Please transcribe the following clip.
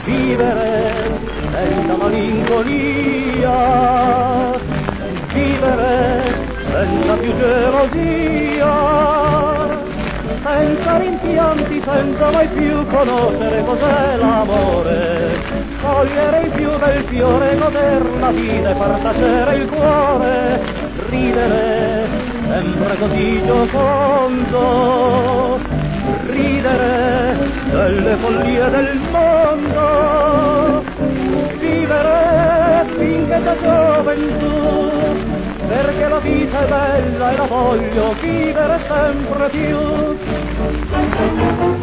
vivere senza malinconia, vivere senza più gelosia, senza rimpianti, senza mai più conoscere cos'è l'amore, cogliere il più bel fiore, goder la vita e far tacere il cuore, ridere sempre così giocondo, ridere delle follie del mondo, vivere finché c'è gioventù, perché la vita è bella e la voglio vivere sempre più.